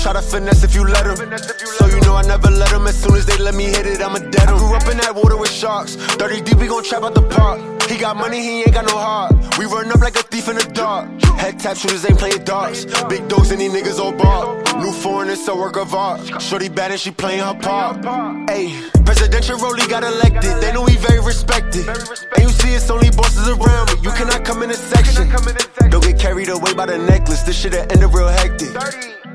try to finesse if you let him. So you know I never let him. As soon as they let me hit it, I'ma dead him. I grew up in that water with sharks. 30 deep, we gon' trap out the park. He got money, he ain't got no heart. We run up like a thief in the dark. Head tap shooters ain't playing darts. Big dogs and these niggas all bark. New foreign, it's a work of art. Shorty bad and she playing her part. Ayy, presidential role, he got elected. They know he very respected. And you see it's only bosses around me. You cannot come in a section. Don't get carried away by the necklace. This shit'll end up real hectic.